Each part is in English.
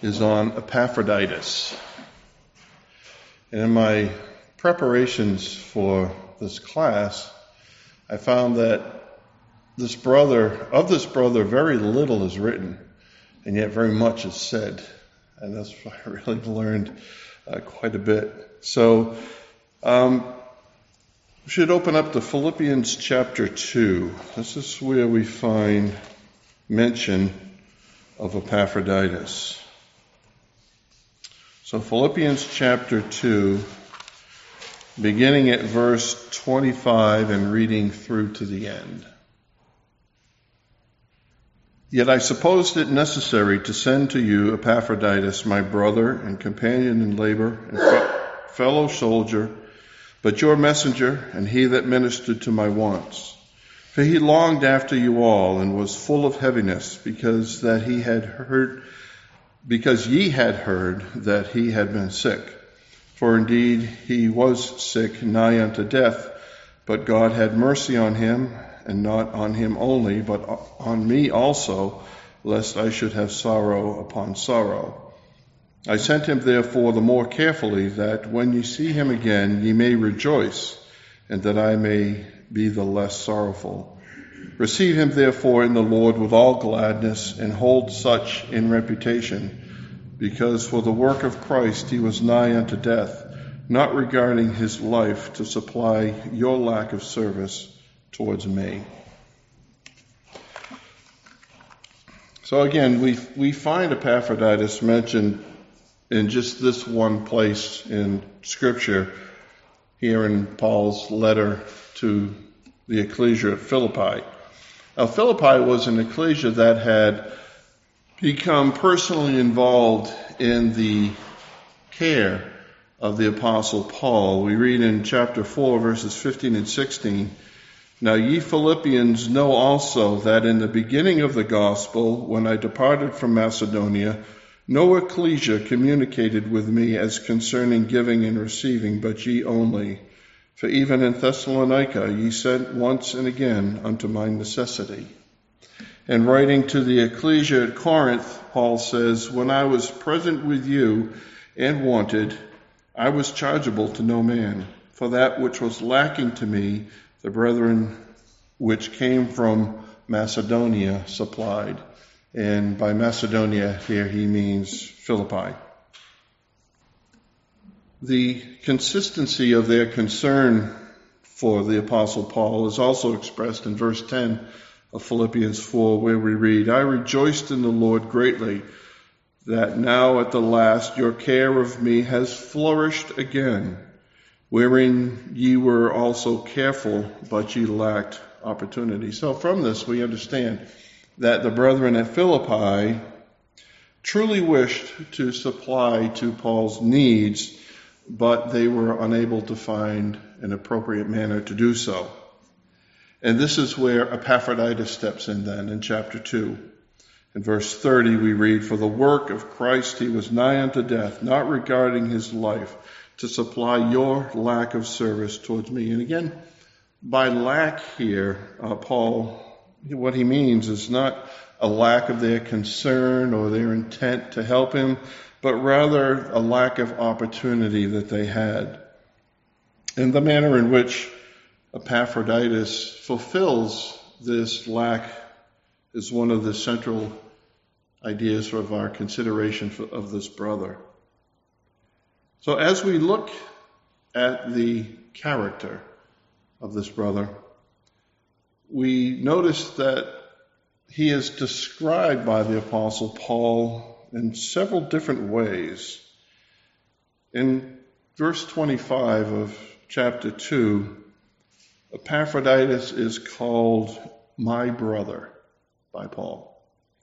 is on Epaphroditus. And in my preparations for this class, I found that this brother, very little is written, and yet very much is said. And that's why I really learned quite a bit. So, we should open up to Philippians chapter 2. This is where we find mention of Epaphroditus. So Philippians chapter 2, beginning at verse 25 and reading through to the end. Yet I supposed it necessary to send to you Epaphroditus, my brother and companion in labor and fellow soldier, but your messenger and he that ministered to my wants. For he longed after you all and was full of heaviness because ye had heard that he had been sick. For indeed he was sick nigh unto death, but God had mercy on him, and not on him only, but on me also, lest I should have sorrow upon sorrow. I sent him therefore the more carefully, that when ye see him again ye may rejoice, and that I may be the less sorrowful. Receive him therefore in the Lord with all gladness, and hold such in reputation, because for the work of Christ he was nigh unto death, not regarding his life to supply your lack of service towards me. So again, we find Epaphroditus mentioned in just this one place in Scripture, here in Paul's letter to the ecclesia at Philippi. Now, Philippi was an ecclesia that had become personally involved in the care of the Apostle Paul. We read in chapter 4, verses 15 and 16, Now ye Philippians know also that in the beginning of the gospel, when I departed from Macedonia, no ecclesia communicated with me as concerning giving and receiving, but ye only. For even in Thessalonica ye sent once and again unto my necessity. And writing to the ecclesia at Corinth, Paul says, When I was present with you and wanted, I was chargeable to no man. For that which was lacking to me, the brethren which came from Macedonia supplied. And by Macedonia here he means Philippi. The consistency of their concern for the Apostle Paul is also expressed in verse 10 of Philippians 4, where we read, I rejoiced in the Lord greatly, that now at the last your care of me has flourished again, wherein ye were also careful, but ye lacked opportunity. So from this we understand that the brethren at Philippi truly wished to supply to Paul's needs, but they were unable to find an appropriate manner to do so. And this is where Epaphroditus steps in then in chapter 2. In verse 30 we read, For the work of Christ he was nigh unto death, not regarding his life, to supply your lack of service towards me. And again, by lack here, Paul, what he means is not a lack of their concern or their intent to help him, but rather a lack of opportunity that they had. And the manner in which Epaphroditus fulfills this lack is one of the central ideas of our consideration of this brother. So as we look at the character of this brother, we notice that he is described by the Apostle Paul in several different ways. In verse 25 of chapter 2, Epaphroditus is called my brother by Paul,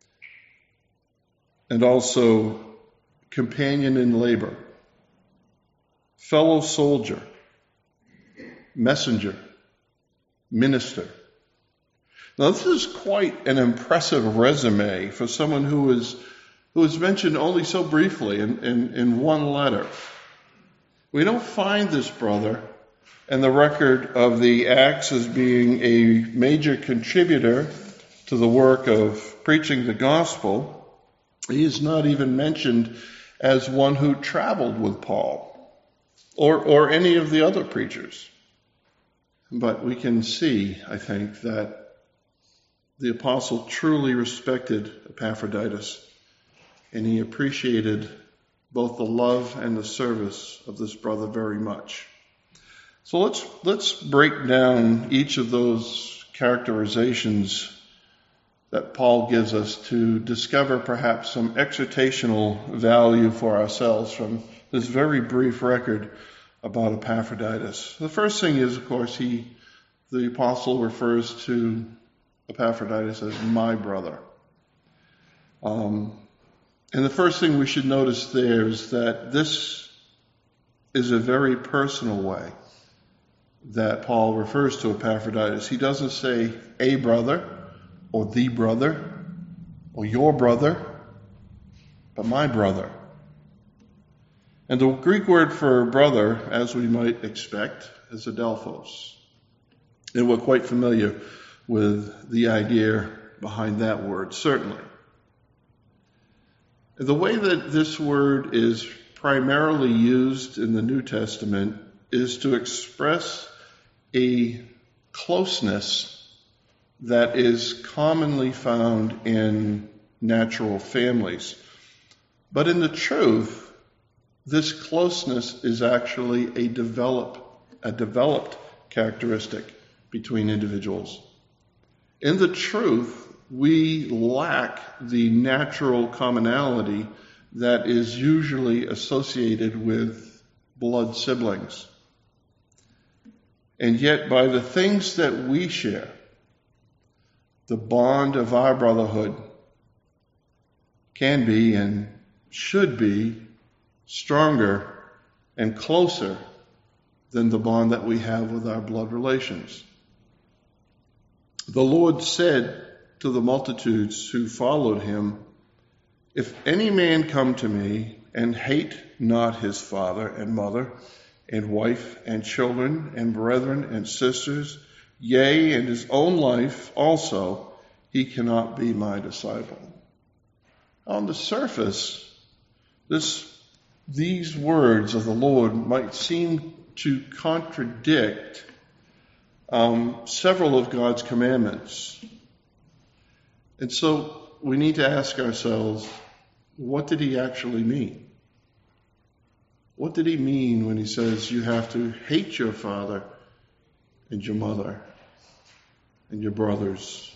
and also companion in labor, fellow soldier, messenger, minister. Now this is quite an impressive resume for someone who is mentioned only so briefly in one letter. We don't find this brother in the record of the Acts as being a major contributor to the work of preaching the gospel. He is not even mentioned as one who traveled with Paul or any of the other preachers. But we can see, I think, that the apostle truly respected Epaphroditus, and he appreciated both the love and the service of this brother very much. So let's break down each of those characterizations that Paul gives us to discover perhaps some exhortational value for ourselves from this very brief record about Epaphroditus. The first thing is, of course, the apostle refers to Epaphroditus as my brother. And the first thing we should notice there is that this is a very personal way that Paul refers to Epaphroditus. He doesn't say a brother or the brother or your brother, but my brother. And the Greek word for brother, as we might expect, is adelphos. And we're quite familiar with the idea behind that word, certainly. The way that this word is primarily used in the New Testament is to express a closeness that is commonly found in natural families. But in the truth, this closeness is actually a developed characteristic between individuals. In the truth, we lack the natural commonality that is usually associated with blood siblings. And yet, by the things that we share, the bond of our brotherhood can be and should be stronger and closer than the bond that we have with our blood relations. The Lord said to the multitudes who followed him, "If any man come to me and hate not his father and mother and wife and children and brethren and sisters, yea, and his own life also, he cannot be my disciple." On the surface, these words of the Lord might seem to contradict several of God's commandments. And so we need to ask ourselves, what did he actually mean? What did he mean when he says you have to hate your father and your mother and your brothers?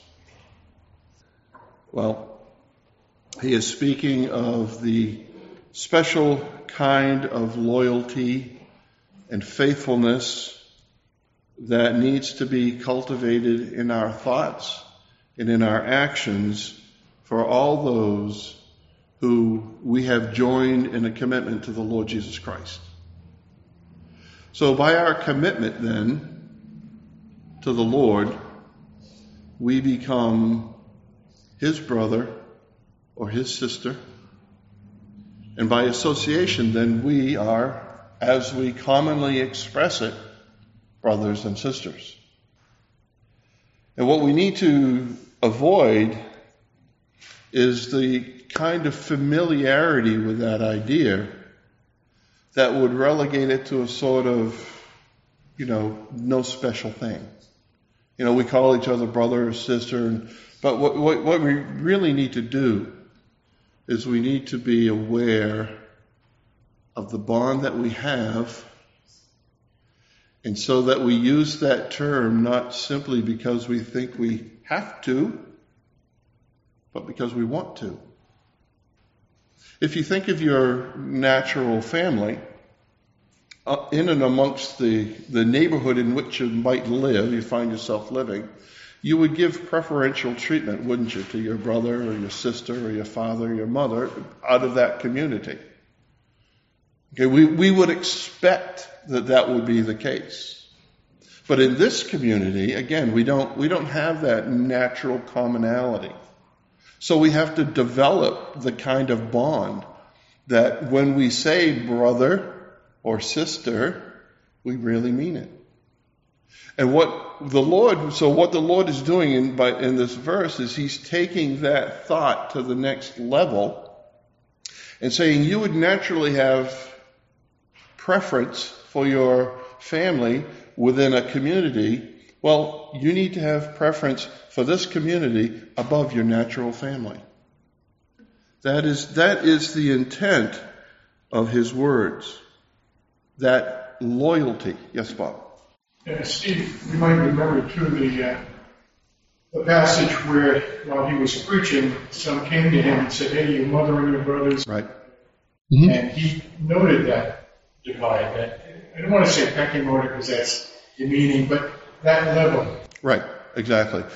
Well, he is speaking of the special kind of loyalty and faithfulness that needs to be cultivated in our thoughts and in our actions for all those who we have joined in a commitment to the Lord Jesus Christ. So by our commitment then to the Lord, we become his brother or his sister. And by association, then we are, as we commonly express it, brothers and sisters. And what we need to avoid is the kind of familiarity with that idea that would relegate it to a sort of, no special thing. We call each other brother or sister, but what we really need to do is we need to be aware of the bond that we have, and so that we use that term not simply because we think we have to, but because we want to. If you think of your natural family, in and amongst the neighborhood in which you might live, you find yourself living, you would give preferential treatment, wouldn't you, to your brother or your sister or your father or your mother out of that community. Okay, we would expect that would be the case. But in this community, again, we don't have that natural commonality. So we have to develop the kind of bond that when we say brother or sister, we really mean it. And what the Lord is doing in this verse is he's taking that thought to the next level and saying you would naturally have preference for your family within a community. Well, you need to have preference for this community above your natural family. That is the intent of his words. That loyalty. Yes, Bob? Steve, you might remember too the passage where while he was preaching, some came to him and said, "Hey, your mother and your brothers." Right. Mm-hmm. And he noted that divide. That I don't want to say pecking order because that's demeaning, but that level. Right. Exactly.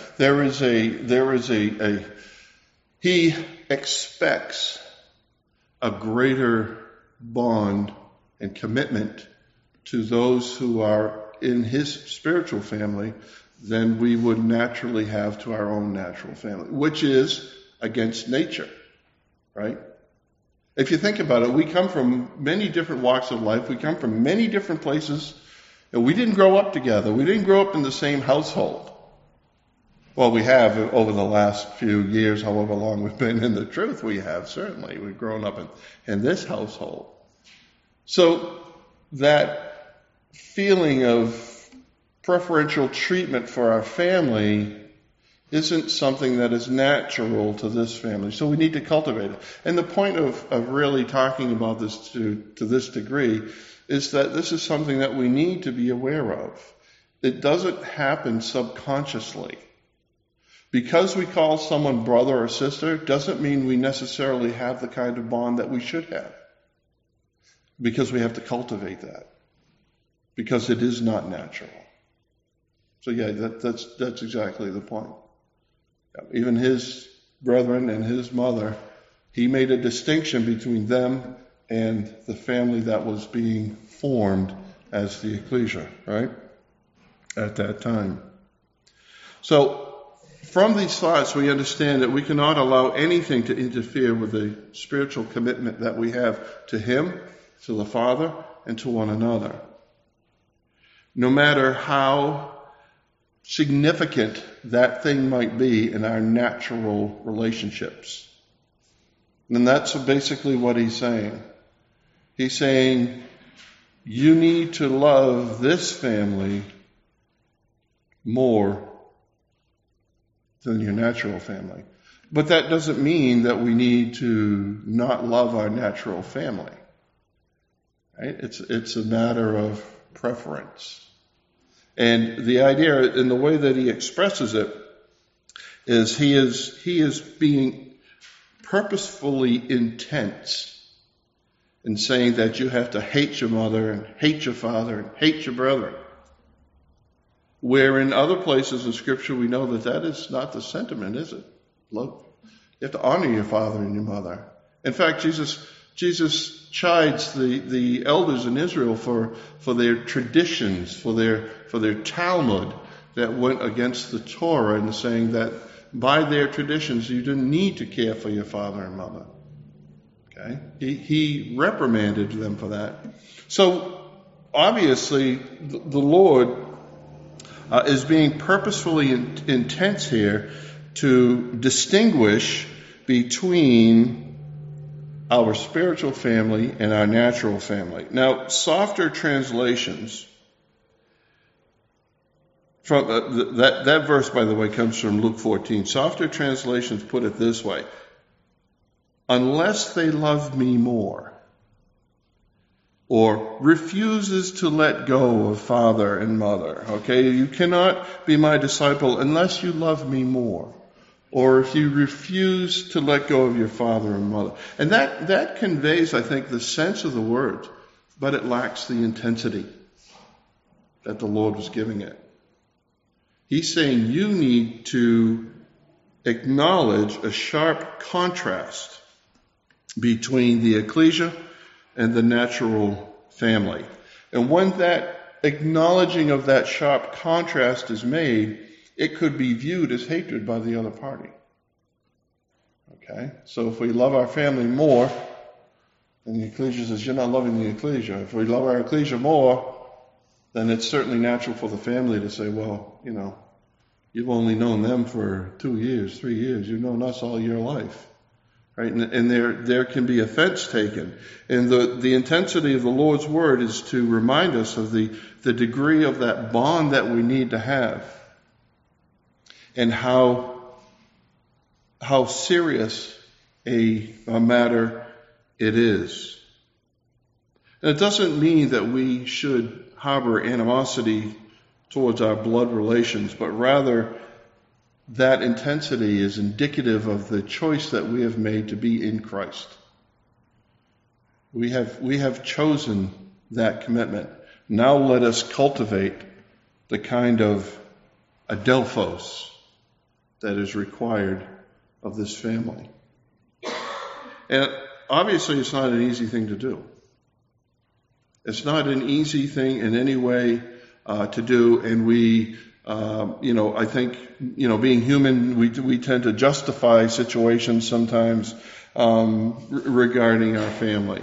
He expects a greater bond and commitment to those who are in his spiritual family than we would naturally have to our own natural family, which is against nature, right? If you think about it, we come from many different walks of life. We come from many different places, and we didn't grow up together. We didn't grow up in the same household. Well, we have over the last few years, however long we've been in the truth, we have certainly. We've grown up in this household. So that feeling of preferential treatment for our family isn't something that is natural to this family. So we need to cultivate it. And the point of really talking about this to this degree is that this is something that we need to be aware of. It doesn't happen subconsciously. Because we call someone brother or sister doesn't mean we necessarily have the kind of bond that we should have. Because we have to cultivate that. Because it is not natural. So yeah, that's exactly the point. Even his brethren and his mother, he made a distinction between them and the family that was being formed as the ecclesia, right? At that time. So, from these thoughts, we understand that we cannot allow anything to interfere with the spiritual commitment that we have to him, to the Father, and to one another. No matter how significant that thing might be in our natural relationships. And that's basically what he's saying. He's saying, you need to love this family more than your natural family. But that doesn't mean that we need to not love our natural family. Right? It's a matter of preference. And the idea, in the way that he expresses it, is he is being purposefully intense in saying that you have to hate your mother and hate your father and hate your brother. Where in other places in Scripture we know that is not the sentiment, is it? Love. You have to honor your father and your mother. In fact, Jesus chides the elders in Israel for their traditions, for their Talmud that went against the Torah, and saying that by their traditions you didn't need to care for your father and mother. Okay? He reprimanded them for that. So obviously the Lord is being purposefully intense here to distinguish between our spiritual family and our natural family. Now, softer translations, from that verse, by the way, comes from Luke 14. Softer translations put it this way: unless they love me more, or refuses to let go of father and mother. Okay, you cannot be my disciple unless you love me more, or if you refuse to let go of your father and mother. And that conveys, I think, the sense of the word, but it lacks the intensity that the Lord was giving it. He's saying you need to acknowledge a sharp contrast between the ecclesia and the natural family. And when that acknowledging of that sharp contrast is made, it could be viewed as hatred by the other party. Okay? So if we love our family more, then the ecclesia says, you're not loving the ecclesia. If we love our ecclesia more, then it's certainly natural for the family to say, well, you've only known them for 2 years, 3 years. You've known us all your life. right? And there can be offense taken. And the intensity of the Lord's word is to remind us of the degree of that bond that we need to have, and how serious a matter it is. And it doesn't mean that we should harbor animosity towards our blood relations, but rather that intensity is indicative of the choice that we have made to be in Christ. We have chosen that commitment. Now let us cultivate the kind of adelphos that is required of this family. And obviously it's not an easy thing to do. It's not an easy thing in any way to do, and we, I think, being human, we tend to justify situations sometimes regarding our family.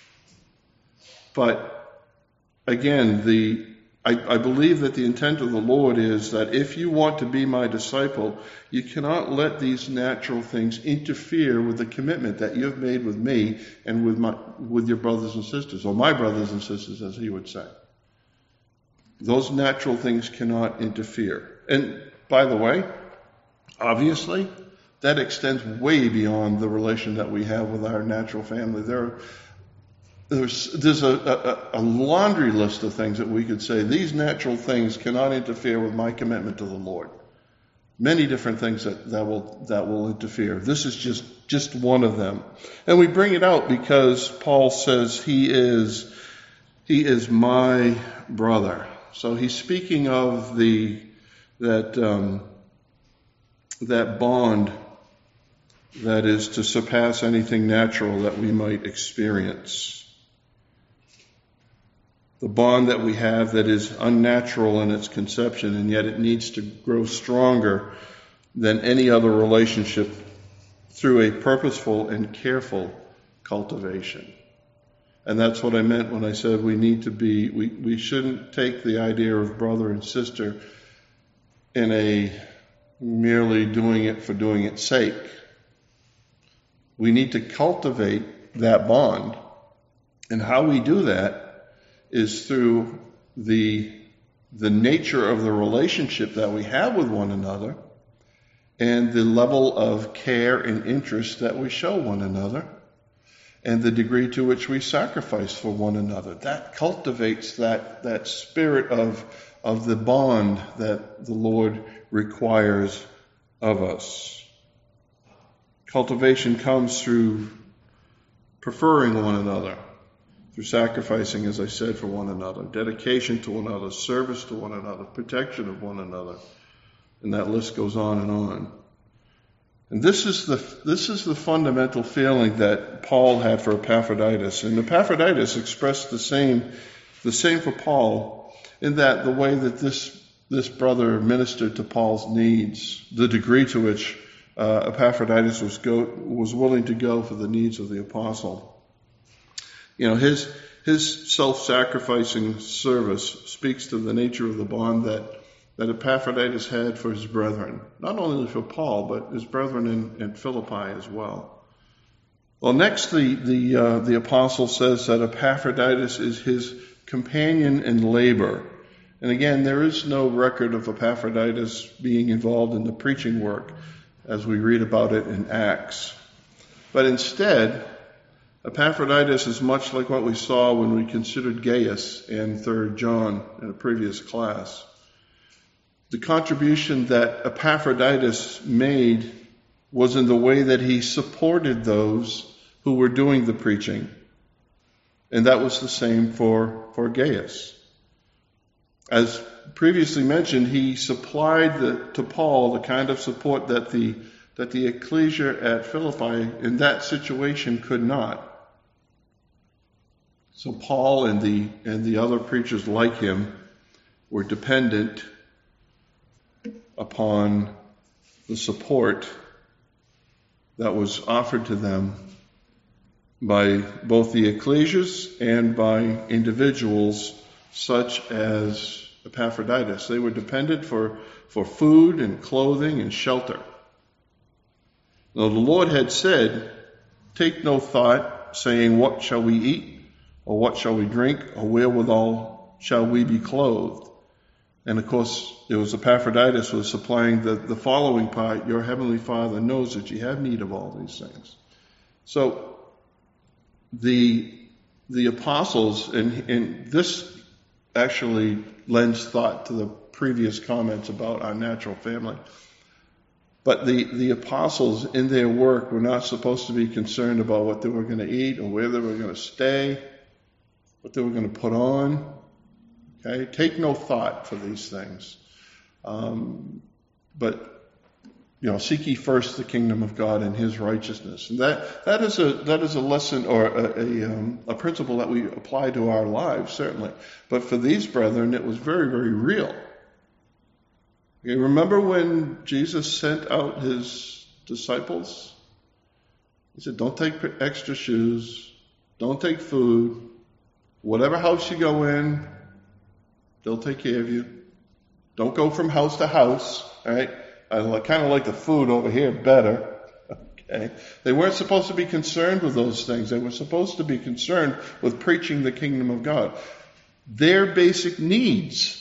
But again, I believe that the intent of the Lord is that if you want to be my disciple, you cannot let these natural things interfere with the commitment that you have made with me and with your brothers and sisters, or my brothers and sisters, as he would say. Those natural things cannot interfere. And by the way, obviously, that extends way beyond the relation that we have with our natural family. There's a laundry list of things that we could say, these natural things cannot interfere with my commitment to the Lord. Many different things that will interfere. This is just one of them. And we bring it out because Paul says he is my brother. So he's speaking of that bond that is to surpass anything natural that we might experience. The bond that we have that is unnatural in its conception, and yet it needs to grow stronger than any other relationship through a purposeful and careful cultivation. And that's what I meant when I said we shouldn't take the idea of brother and sister in a merely doing it for doing its sake. We need to cultivate that bond. And how we do that is through the nature of the relationship that we have with one another and the level of care and interest that we show one another and the degree to which we sacrifice for one another. That cultivates that spirit of the bond that the Lord requires of us. Cultivation comes through preferring one another, through sacrificing, as I said, for one another, dedication to one another, service to one another, protection of one another, and that list goes on and on. And this is the fundamental feeling that Paul had for Epaphroditus, and Epaphroditus expressed the same for Paul, in that the way that this brother ministered to Paul's needs, the degree to which Epaphroditus was willing to go for the needs of the apostle. His self-sacrificing service speaks to the nature of the bond that Epaphroditus had for his brethren, not only for Paul, but his brethren in Philippi as well. Well, next the apostle says that Epaphroditus is his companion in labor. And again, there is no record of Epaphroditus being involved in the preaching work as we read about it in Acts. But instead, Epaphroditus is much like what we saw when we considered Gaius in 3 John in a previous class. The contribution that Epaphroditus made was in the way that he supported those who were doing the preaching. And that was the same for Gaius. As previously mentioned, he supplied to Paul the kind of support that the ecclesia at Philippi in that situation could not. So Paul and the other preachers like him were dependent upon the support that was offered to them by both the ecclesias and by individuals such as Epaphroditus. They were dependent for food and clothing and shelter. Now the Lord had said Take no thought, saying, what shall we eat? Or what shall we drink? Or wherewithal shall we be clothed? And of course, it was Epaphroditus was supplying the following part. Your heavenly Father knows that you have need of all these things. So the apostles, and this actually lends thought to the previous comments about our natural family. But the apostles in their work were not supposed to be concerned about what they were going to eat or where they were going to stay, what they were going to put on. Okay, take no thought for these things. But seek ye first the kingdom of God and His righteousness, and that is a lesson or a principle that we apply to our lives certainly. But for these brethren, it was very, very real. Okay, remember when Jesus sent out His disciples? He said, "Don't take extra shoes, don't take food. Whatever house you go in, they'll take care of you. Don't go from house to house." All right. I kind of like the food over here better. Okay. They weren't supposed to be concerned with those things. They were supposed to be concerned with preaching the kingdom of God. Their basic needs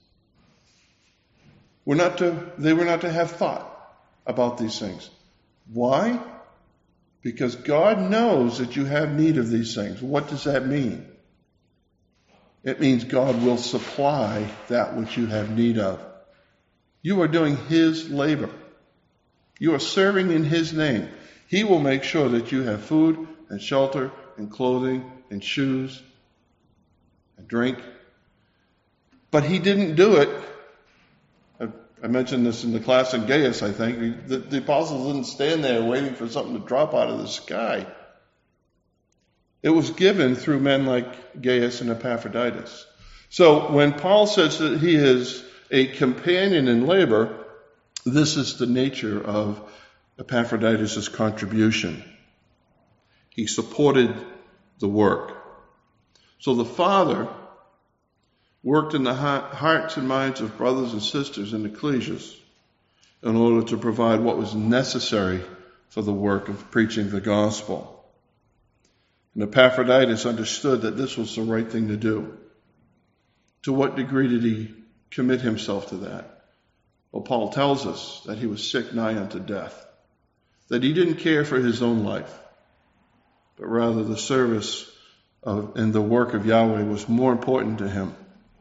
they were not to have thought about these things. Why? Because God knows that you have need of these things. What does that mean? It means God will supply that which you have need of. You are doing His labor. You are serving in His name. He will make sure that you have food and shelter and clothing and shoes and drink. But He didn't do it. I mentioned this in the class in Gaius, I think. The apostles didn't stand there waiting for something to drop out of the sky. It was given through men like Gaius and Epaphroditus. So when Paul says that he is a companion in labor, this is the nature of Epaphroditus' contribution. He supported the work. So the Father worked in the hearts and minds of brothers and sisters in ecclesias in order to provide what was necessary for the work of preaching the gospel. And Epaphroditus understood that this was the right thing to do. To what degree did he commit himself to that? Well, Paul tells us that he was sick nigh unto death, that he didn't care for his own life, but rather the service and the work of Yahweh was more important to him.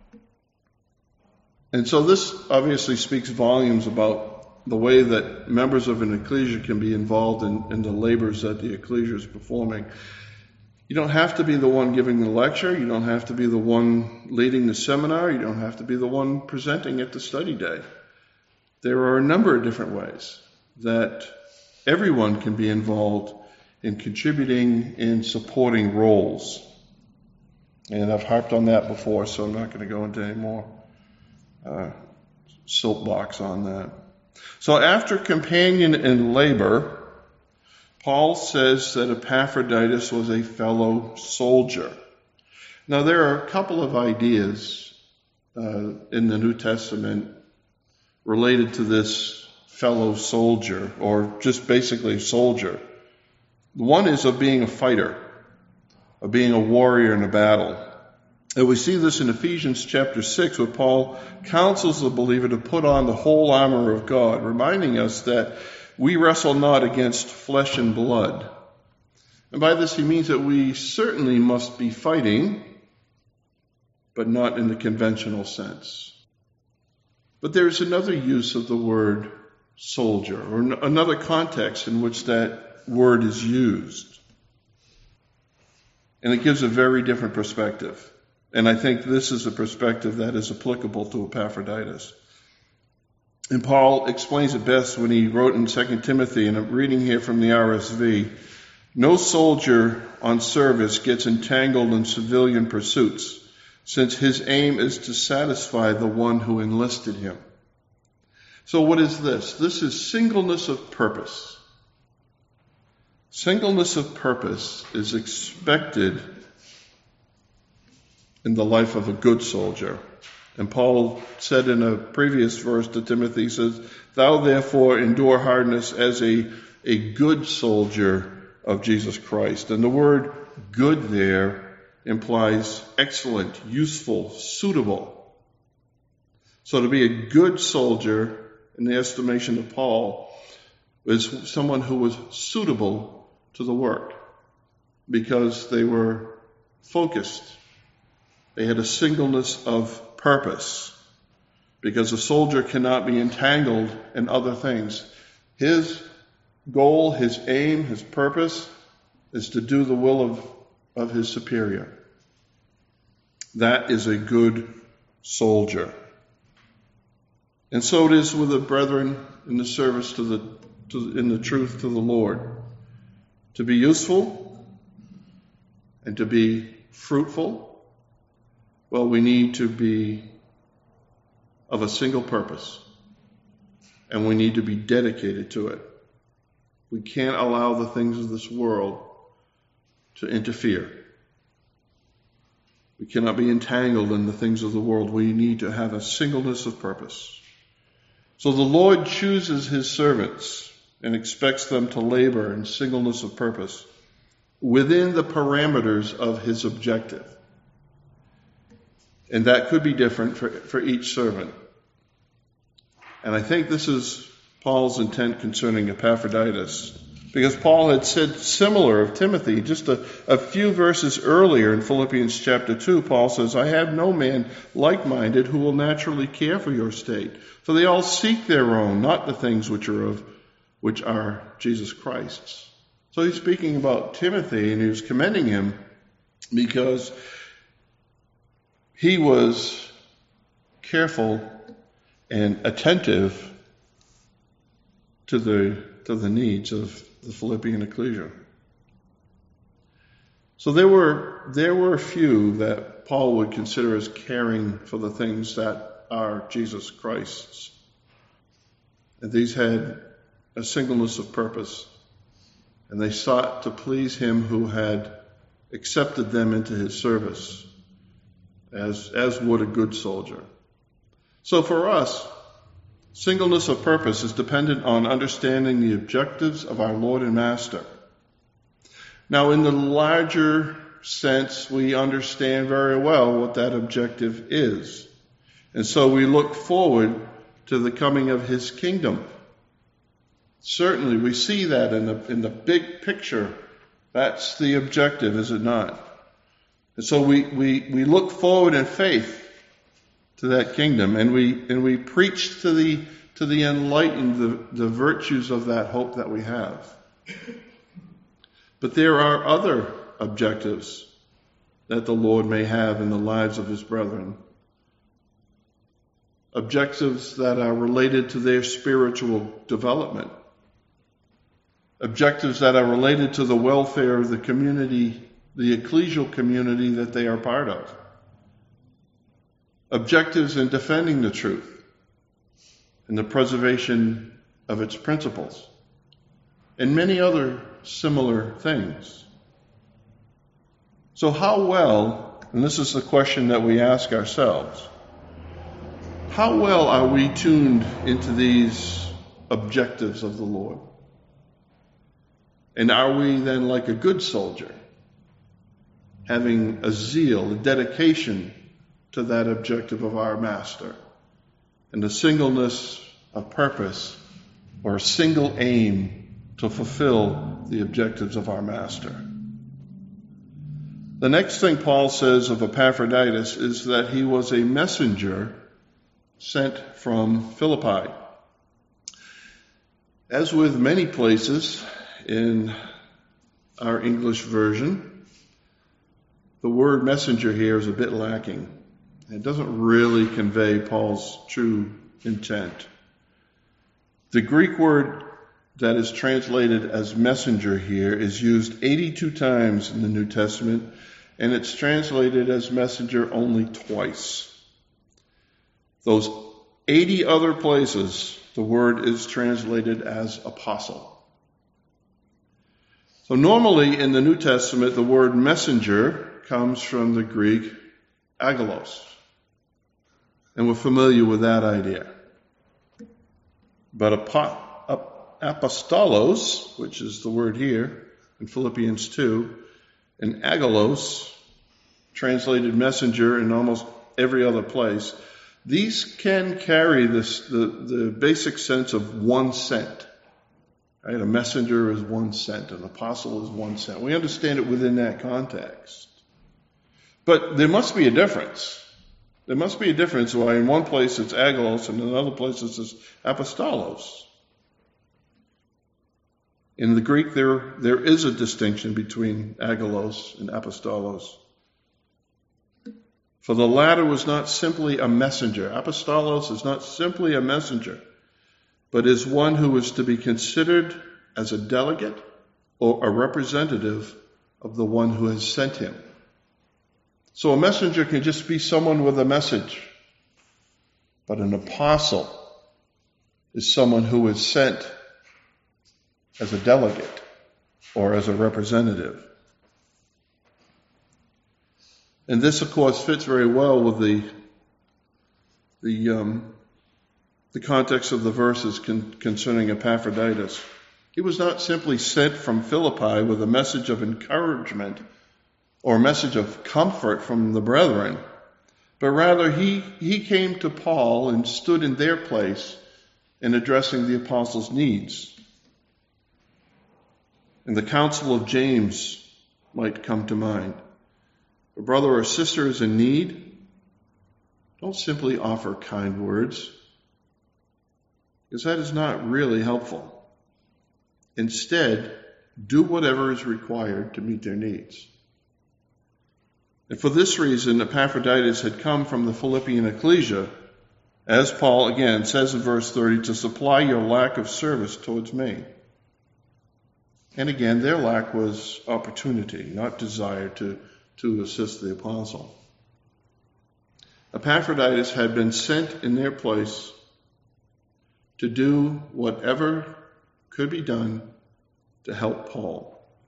And so this obviously speaks volumes about the way that members of an ecclesia can be involved in the labors that the ecclesia is performing. You don't have to be the one giving the lecture. You don't have to be the one leading the seminar. You don't have to be the one presenting at the study day. There are a number of different ways that everyone can be involved in contributing in supporting roles. And I've harped on that before, so I'm not going to go into any more soapbox on that. So after companion in labor, Paul says that Epaphroditus was a fellow soldier. Now there are a couple of ideas in the New Testament related to this fellow soldier, or just basically soldier. One is of being a fighter, of being a warrior in a battle. And we see this in Ephesians chapter 6, where Paul counsels the believer to put on the whole armor of God, reminding us that we wrestle not against flesh and blood. And by this he means that we certainly must be fighting, but not in the conventional sense. But there's another use of the word soldier, or another context in which that word is used. And it gives a very different perspective. And I think this is a perspective that is applicable to Epaphroditus. And Paul explains it best when he wrote in 2 Timothy, and I'm reading here from the RSV, "No soldier on service gets entangled in civilian pursuits, since his aim is to satisfy the one who enlisted him." So what is this? This is singleness of purpose. Singleness of purpose is expected in the life of a good soldier. And Paul said in a previous verse to Timothy, he says, "Thou therefore endure hardness as a good soldier of Jesus Christ. And the word good there implies excellent, useful, suitable. So to be a good soldier, in the estimation of Paul, is someone who was suitable to the work because they were focused. They had a singleness of purpose because a soldier cannot be entangled in other things. His goal, his aim, his purpose is to do the will of his superior. That is a good soldier. And so it is with the brethren in the service in the truth to the Lord. To be useful and to be fruitful, well, we need to be of a single purpose. And we need to be dedicated to it. We can't allow the things of this world to interfere. We cannot be entangled in the things of the world. We need to have a singleness of purpose. So the Lord chooses his servants and expects them to labor in singleness of purpose within the parameters of his objective. And that could be different for each servant. And I think this is Paul's intent concerning Epaphroditus, because Paul had said similar of Timothy. Just a few verses earlier in Philippians chapter 2, Paul says, I have no man like-minded who will naturally care for your state, for they all seek their own, not the things which are Jesus Christ's. So he's speaking about Timothy, and he was commending him because he was careful and attentive to the needs of the Philippian ecclesia. So there were a few that Paul would consider as caring for the things that are Jesus Christ's. And these had a singleness of purpose, and they sought to please him who had accepted them into his service, as would a good soldier. So for us, singleness of purpose is dependent on understanding the objectives of our Lord and Master. Now, in the larger sense, we understand very well what that objective is. And so we look forward to the coming of his kingdom. Certainly, we see that in the big picture. That's the objective, is it not? And so we look forward in faith to that kingdom, and we preach to the enlightened the virtues of that hope that we have. But there are other objectives that the Lord may have in the lives of his brethren. Objectives that are related to their spiritual development. Objectives that are related to the welfare of the community, the ecclesial community that they are part of. Objectives in defending the truth and the preservation of its principles, and many other similar things. So how well, and this is the question that we ask ourselves, how well are we tuned into these objectives of the Lord? And are we then like a good soldier, having a zeal, a dedication to that objective of our Master, and a singleness of purpose, or a single aim to fulfill the objectives of our Master? The next thing Paul says of Epaphroditus is that he was a messenger sent from Philippi. As with many places in our English version, the word messenger here is a bit lacking. It doesn't really convey Paul's true intent. The Greek word that is translated as messenger here is used 82 times in the New Testament, and it's translated as messenger only twice. Those 80 other places, the word is translated as apostle. So normally in the New Testament, the word messenger comes from the Greek agolos. And we're familiar with that idea. But apostolos, which is the word here, in Philippians 2, and agolos, translated messenger in almost every other place. These can carry the basic sense of one sent. Right? A messenger is one sent. An apostle is one sent. We understand it within that context. But there must be a difference. There must be a difference why in one place it's agolos and in another place it's apostolos. In the Greek, there is a distinction between agolos and apostolos. For the latter was not simply a messenger. Apostolos is not simply a messenger, but is one who is to be considered as a delegate or a representative of the one who has sent him. So a messenger can just be someone with a message, but an apostle is someone who is sent as a delegate or as a representative. And this, of course, fits very well with the context of the verses concerning Epaphroditus. He was not simply sent from Philippi with a message of encouragement or a message of comfort from the brethren, but rather he came to Paul and stood in their place in addressing the apostles' needs. And the counsel of James might come to mind. A brother or sister is in need, don't simply offer kind words, because that is not really helpful. Instead, do whatever is required to meet their needs. And for this reason, Epaphroditus had come from the Philippian ecclesia, as Paul again says in verse 30, to supply your lack of service towards me. And again, their lack was opportunity, not desire to assist the apostle. Epaphroditus had been sent in their place to do whatever could be done to help Paul.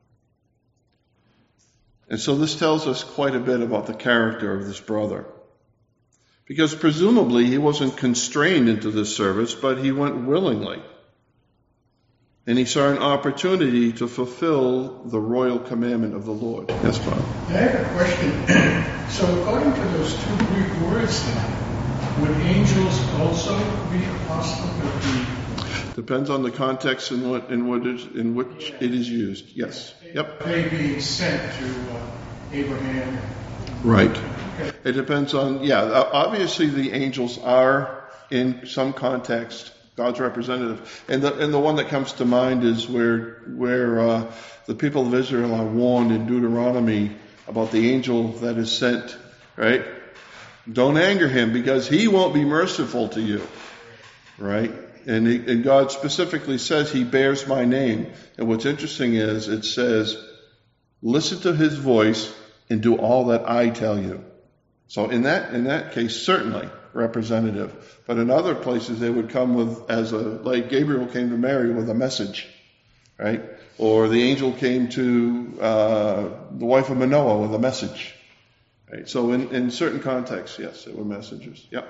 And so this tells us quite a bit about the character of this brother. Because presumably he wasn't constrained into this service, but he went willingly. And he saw an opportunity to fulfill the royal commandment of the Lord. Yes, Bob? I have a question. So according to those two Greek words then, would angels also be apostolic? Depends on the context in which it is used. Yes. Yep. They being sent to Abraham. Right. Okay. It depends on, obviously the angels are, in some context, God's representative. And the one that comes to mind is where the people of Israel are warned in Deuteronomy about the angel that is sent, right? Don't anger him because he won't be merciful to you, right? And God specifically says he bears my name. And what's interesting is it says, listen to his voice and do all that I tell you. So in that case, certainly representative. But in other places, they would come with, like Gabriel came to Mary with a message, right? Or the angel came to the wife of Manoah with a message, right? So in certain contexts, yes, they were messengers. Yep.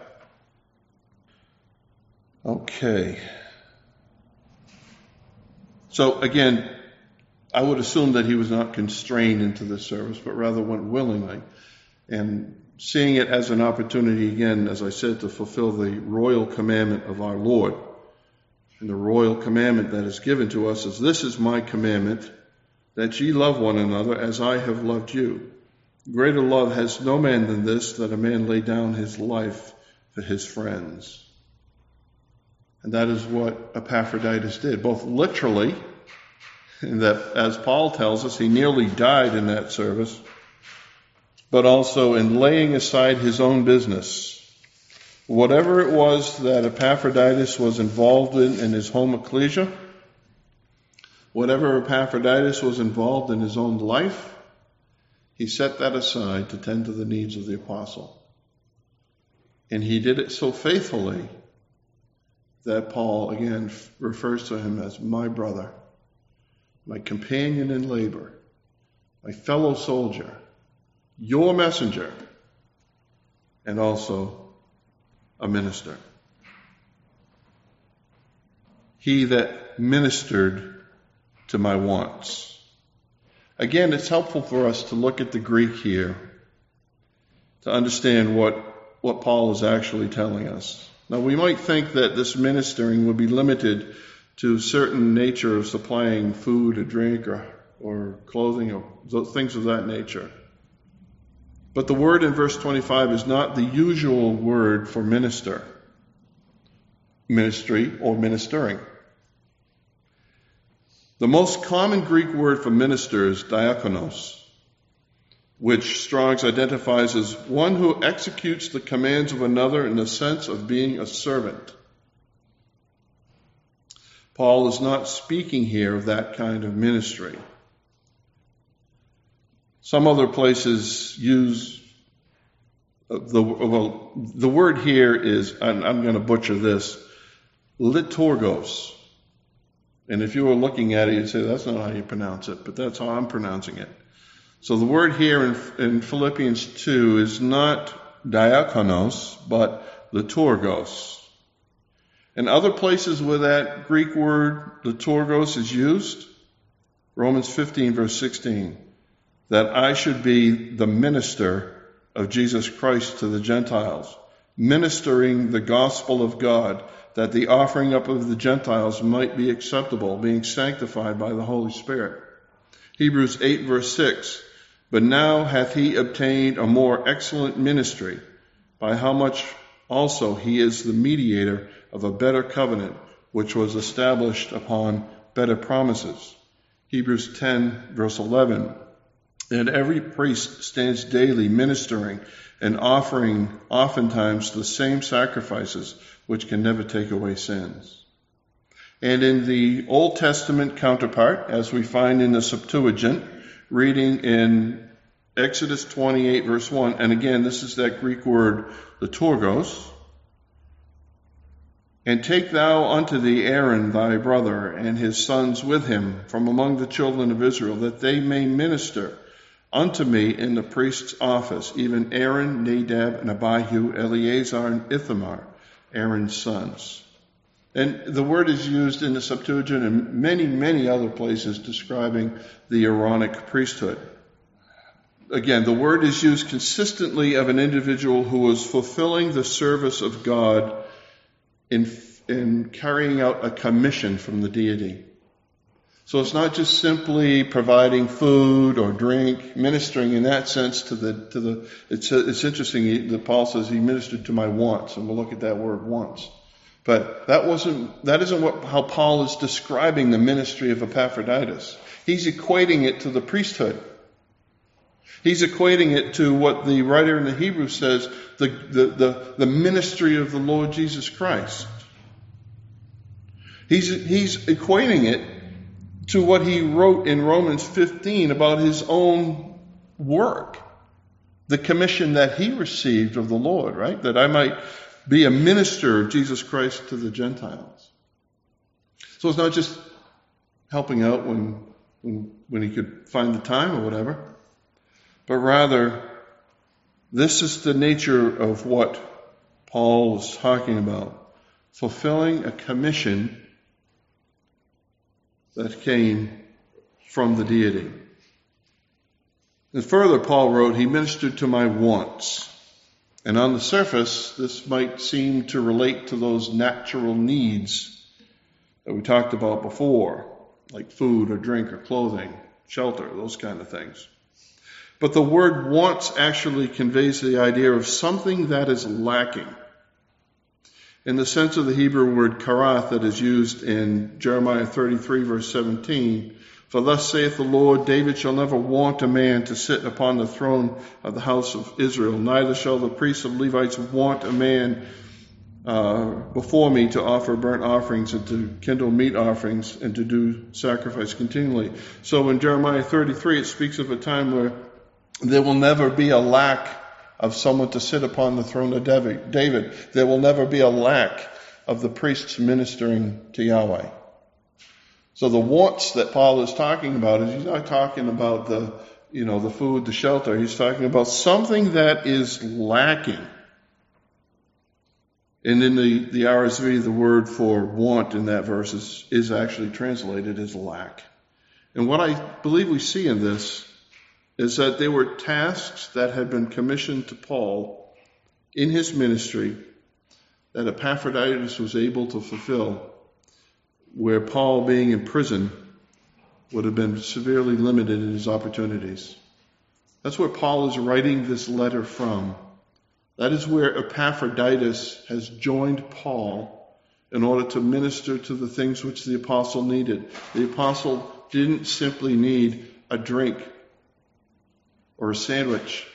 Okay. So again, I would assume that he was not constrained into this service, but rather went willingly. And seeing it as an opportunity, again, as I said, to fulfill the royal commandment of our Lord. And the royal commandment that is given to us is, this is my commandment, that ye love one another as I have loved you. Greater love has no man than this, that a man lay down his life for his friends. And that is what Epaphroditus did, both literally, in that, as Paul tells us, he nearly died in that service, but also in laying aside his own business. Whatever it was that Epaphroditus was involved in his home ecclesia, whatever Epaphroditus was involved in his own life, he set that aside to tend to the needs of the apostle. And he did it so faithfully that Paul, again, refers to him as my brother, my companion in labor, my fellow soldier, your messenger, and also a minister. He that ministered to my wants. Again, it's helpful for us to look at the Greek here to understand what Paul is actually telling us. Now, we might think that this ministering would be limited to a certain nature of supplying food or drink or clothing or things of that nature. But the word in verse 25 is not the usual word for ministry or ministering. The most common Greek word for minister is diakonos, which Strong's identifies as one who executes the commands of another in the sense of being a servant. Paul is not speaking here of that kind of ministry. Some other places use the word here is, I'm going to butcher this, liturgos. And if you were looking at it, you'd say, that's not how you pronounce it, but that's how I'm pronouncing it. So the word here in Philippians 2 is not diakonos, but liturgos. And other places where that Greek word liturgos is used, Romans 15, verse 16, that I should be the minister of Jesus Christ to the Gentiles, ministering the gospel of God, that the offering up of the Gentiles might be acceptable, being sanctified by the Holy Spirit. Hebrews 8, verse 6, but now hath he obtained a more excellent ministry, by how much also he is the mediator of a better covenant, which was established upon better promises. Hebrews 10, verse 11, and every priest stands daily ministering and offering oftentimes the same sacrifices which can never take away sins. And in the Old Testament counterpart, as we find in the Septuagint, reading in Exodus 28, verse 1, and again, this is that Greek word liturgos, and take thou unto thee Aaron thy brother and his sons with him from among the children of Israel, that they may minister unto me in the priest's office, even Aaron, Nadab, and Abihu, Eleazar, and Ithamar, Aaron's sons. And the word is used in the Septuagint and many, many other places describing the Aaronic priesthood. Again, the word is used consistently of an individual who was fulfilling the service of God in carrying out a commission from the deity. So it's not just simply providing food or drink, ministering in that sense to the. It's interesting that Paul says he ministered to my wants, and we'll look at that word wants. But that isn't how Paul is describing the ministry of Epaphroditus. He's equating it to the priesthood. He's equating it to what the writer in the Hebrews says, the ministry of the Lord Jesus Christ. He's equating it to what he wrote in Romans 15 about his own work, the commission that he received of the Lord, right? That I might be a minister of Jesus Christ to the Gentiles. So it's not just helping out when he could find the time or whatever, but rather this is the nature of what Paul is talking about, fulfilling a commission that came from the deity. And further, Paul wrote, he ministered to my wants. And on the surface, this might seem to relate to those natural needs that we talked about before, like food or drink or clothing, shelter, those kind of things. But the word wants actually conveys the idea of something that is lacking. In the sense of the Hebrew word karath that is used in Jeremiah 33, verse 17, for thus saith the Lord, David shall never want a man to sit upon the throne of the house of Israel, neither shall the priests of Levites want a man before me to offer burnt offerings and to kindle meat offerings and to do sacrifice continually. So in Jeremiah 33, it speaks of a time where there will never be a lack of someone to sit upon the throne of David. There will never be a lack of the priests ministering to Yahweh. So the wants that Paul is talking about is he's not talking about the food, the shelter. He's talking about something that is lacking. And in the RSV, the word for want in that verse is actually translated as lack. And what I believe we see in this is that they were tasks that had been commissioned to Paul in his ministry that Epaphroditus was able to fulfill, where Paul, being in prison, would have been severely limited in his opportunities. That's where Paul is writing this letter from. That is where Epaphroditus has joined Paul in order to minister to the things which the apostle needed. The apostle didn't simply need a drink or a sandwich.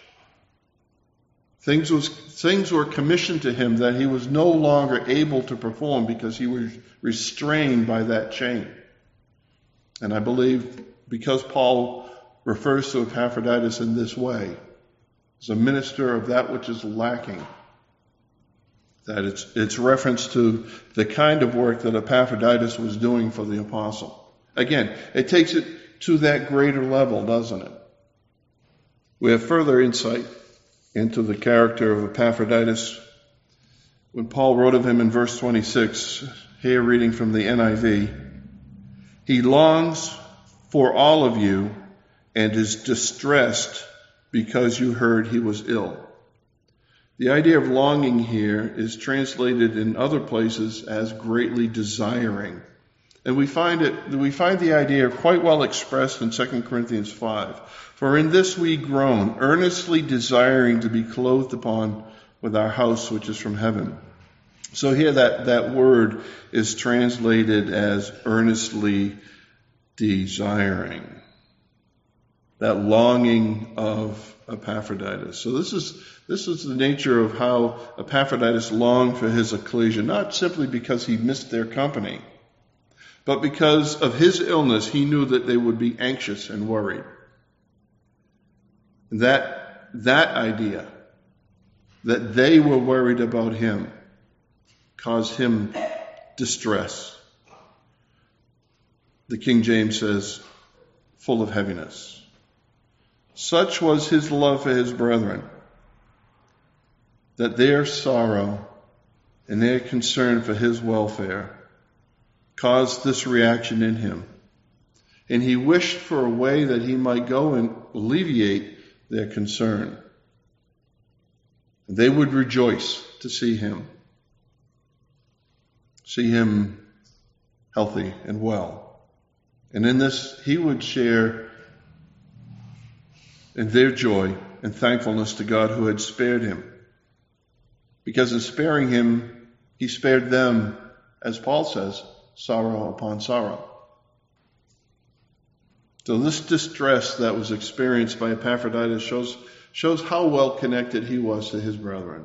Things were commissioned to him that he was no longer able to perform because he was restrained by that chain. And I believe because Paul refers to Epaphroditus in this way, as a minister of that which is lacking, that it's reference to the kind of work that Epaphroditus was doing for the apostle. Again, it takes it to that greater level, doesn't it? We have further insight into the character of Epaphroditus when Paul wrote of him in verse 26, here reading from the NIV. He longs for all of you and is distressed because you heard he was ill. The idea of longing here is translated in other places as greatly desiring. And we find the idea quite well expressed in 2 Corinthians 5. For in this we groan, earnestly desiring to be clothed upon with our house which is from heaven. So here that word is translated as earnestly desiring. That longing of Epaphroditus. So this is the nature of how Epaphroditus longed for his ecclesia, not simply because he missed their company, but because of his illness, he knew that they would be anxious and worried. That idea, that they were worried about him, caused him distress. The King James says, full of heaviness. Such was his love for his brethren, that their sorrow and their concern for his welfare caused this reaction in him. And he wished for a way that he might go and alleviate their concern. They would rejoice to see him healthy and well. And in this, he would share in their joy and thankfulness to God who had spared him. Because in sparing him, he spared them, as Paul says, sorrow upon sorrow. So this distress that was experienced by Epaphroditus shows how well connected he was to his brethren.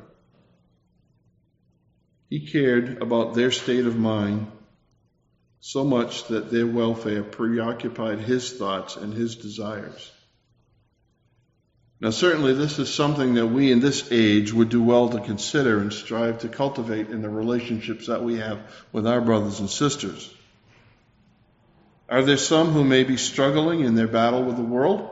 He cared about their state of mind so much that their welfare preoccupied his thoughts and his desires. Now certainly this is something that we in this age would do well to consider and strive to cultivate in the relationships that we have with our brothers and sisters. Are there some who may be struggling in their battle with the world?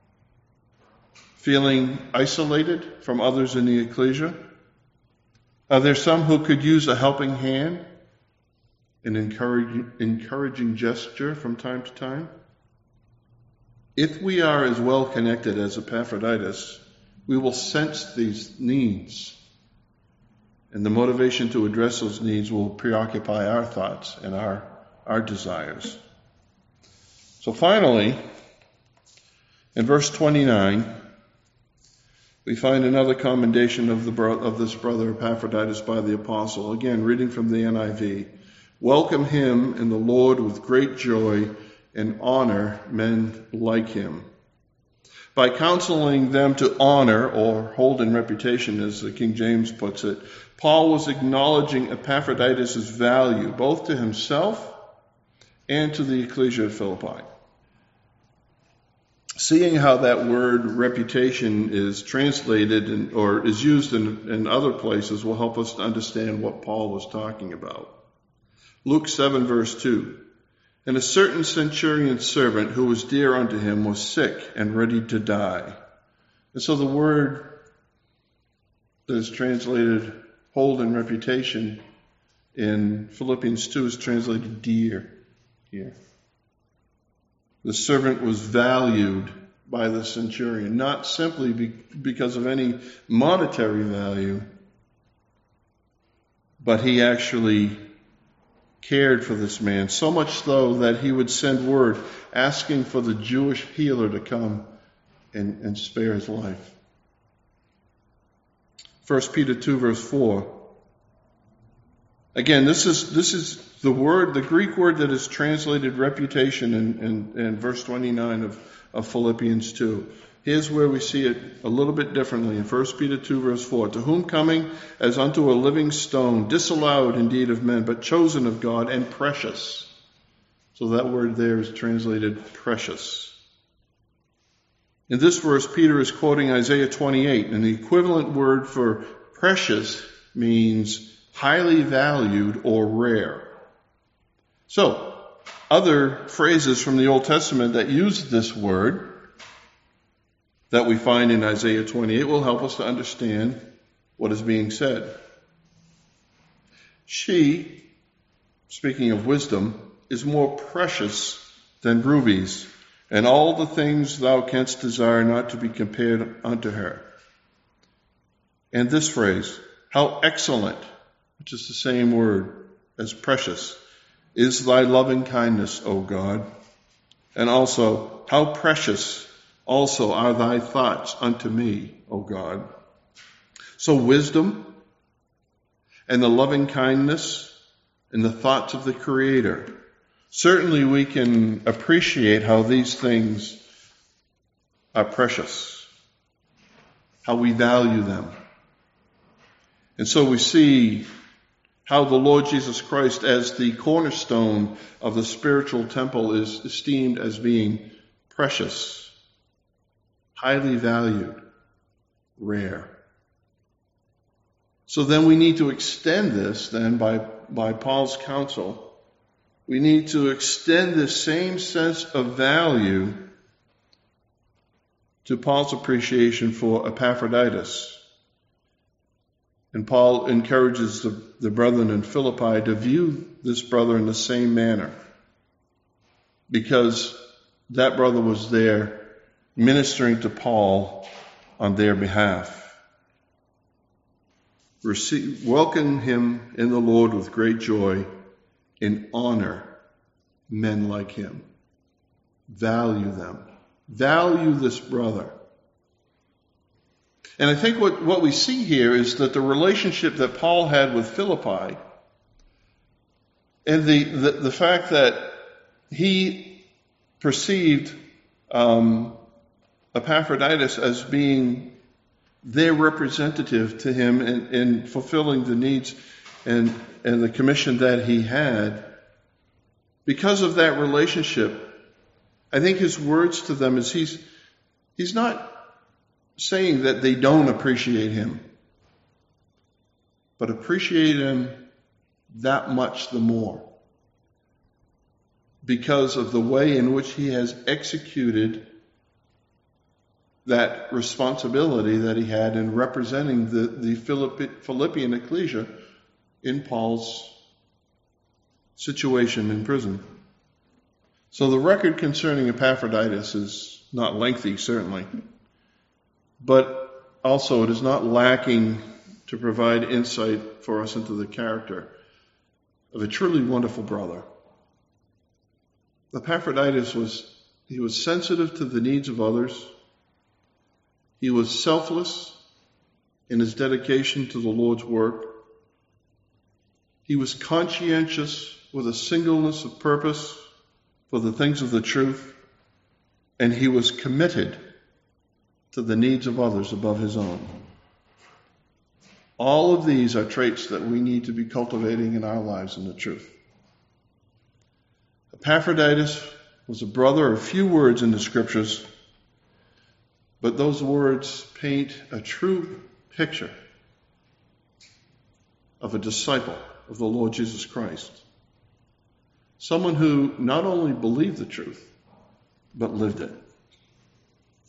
Feeling isolated from others in the ecclesia? Are there some who could use a helping hand, an encouraging gesture from time to time? If we are as well connected as Epaphroditus, we will sense these needs, and the motivation to address those needs will preoccupy our thoughts and our desires. So finally, in verse 29, we find another commendation of this brother Epaphroditus by the apostle. Again, reading from the NIV. Welcome him in the Lord with great joy and honor men like him. By counseling them to honor or hold in reputation, as the King James puts it, Paul was acknowledging Epaphroditus' value both to himself and to the ecclesia of Philippi. Seeing how that word reputation is translated or is used in other places will help us to understand what Paul was talking about. Luke 7 verse 2. And a certain centurion's servant who was dear unto him was sick and ready to die. And so the word that is translated hold in reputation in Philippians 2 is translated dear here. The servant was valued by the centurion, not simply because of any monetary value, but he actually cared for this man, so much so that he would send word asking for the Jewish healer to come and spare his life. 1 Peter 2 verse 4. Again, this is the word, the Greek word that is translated reputation in verse 29 of Philippians 2. Here's where we see it a little bit differently in 1 Peter 2 verse 4. To whom coming as unto a living stone, disallowed indeed of men, but chosen of God and precious. So that word there is translated precious. In this verse, Peter is quoting Isaiah 28, and the equivalent word for precious means highly valued or rare. So, other phrases from the Old Testament that use this word that we find in Isaiah 28 will help us to understand what is being said. She, speaking of wisdom, is more precious than rubies, and all the things thou canst desire not to be compared unto her. And this phrase, how excellent, which is the same word as precious, is thy loving kindness, O God. And also, how precious also are thy thoughts unto me, O God. So wisdom and the loving kindness and the thoughts of the Creator. Certainly we can appreciate how these things are precious, how we value them. And so we see how the Lord Jesus Christ, as the cornerstone of the spiritual temple, is esteemed as being precious, highly valued, rare. So then we need to extend this then by Paul's counsel. We need to extend this same sense of value to Paul's appreciation for Epaphroditus. And Paul encourages the brethren in Philippi to view this brother in the same manner, because that brother was there ministering to Paul on their behalf. Welcome him in the Lord with great joy, and honor men like him. Value them. Value this brother. And I think what we see here is that the relationship that Paul had with Philippi, and the fact that he perceived Epaphroditus as being their representative to him in fulfilling the needs and the commission that he had. Because of that relationship, I think his words to them is he's not saying that they don't appreciate him, but appreciate him that much the more because of the way in which he has executed that responsibility that he had in representing the Philippian ecclesia in Paul's situation in prison. So the record concerning Epaphroditus is not lengthy, certainly, but also it is not lacking to provide insight for us into the character of a truly wonderful brother. Epaphroditus was sensitive to the needs of others. He was selfless in his dedication to the Lord's work. He was conscientious with a singleness of purpose for the things of the truth, and he was committed to the needs of others above his own. All of these are traits that we need to be cultivating in our lives in the truth. Epaphroditus was a brother of few words in the Scriptures, but those words paint a true picture of a disciple of the Lord Jesus Christ. Someone who not only believed the truth, but lived it.